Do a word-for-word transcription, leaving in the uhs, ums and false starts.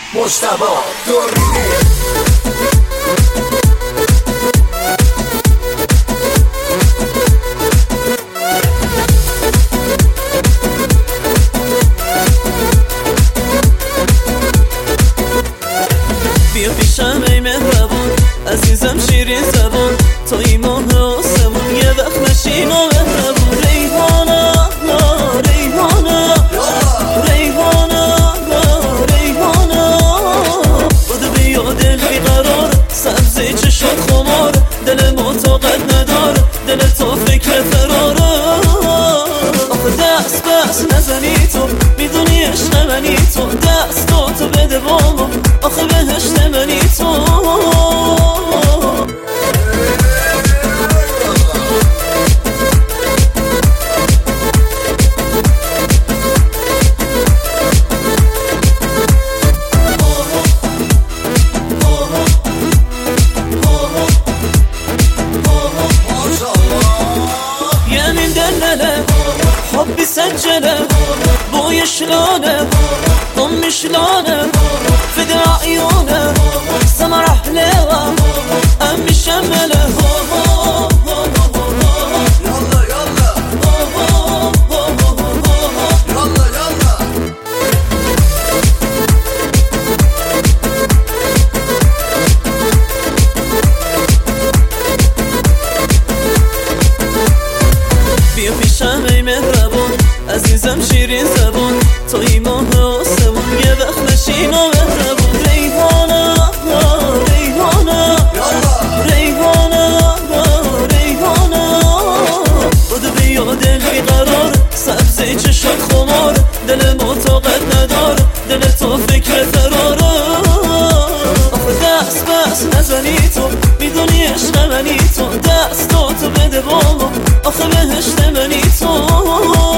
مجتبی دوربینی. بیا پیشم ای مهربون عزیزم شیرین زبون، توی ماه آسمون یه وقت نشین و مهربون. ریحانه ریحانه ریحانه ریحانه، بودو بیا دل بیقرار، سبزی چشم خمار، دل ما طاقت ندار، دل تو فکر فراره. آخه دست بس نزنی تو، میدونی عشق منی تو، دستاتو بده بامو، آخه بهشت منی تو. يمين دلله حبي سجله بوي شلونه ضمي شلونه فدى عيونه سمر حلوه امي شمله. يلا يلا يلا يلا. بیا پیشم ای مهربون عزیزم شیرین زبون، توی ماه آسمون یه وقت نشین و مهربون. ریحانه ریحانه ریحانه ریحانه، بودو بیا دل بیقرار، سبزی چشم خمار، دل ما طاقت ندار، دل تو فکر فراره. آخه دست بس نزنی تو، میدونی عشق منی تو، دستاتو بده بامو، آخه بهشت منی تو.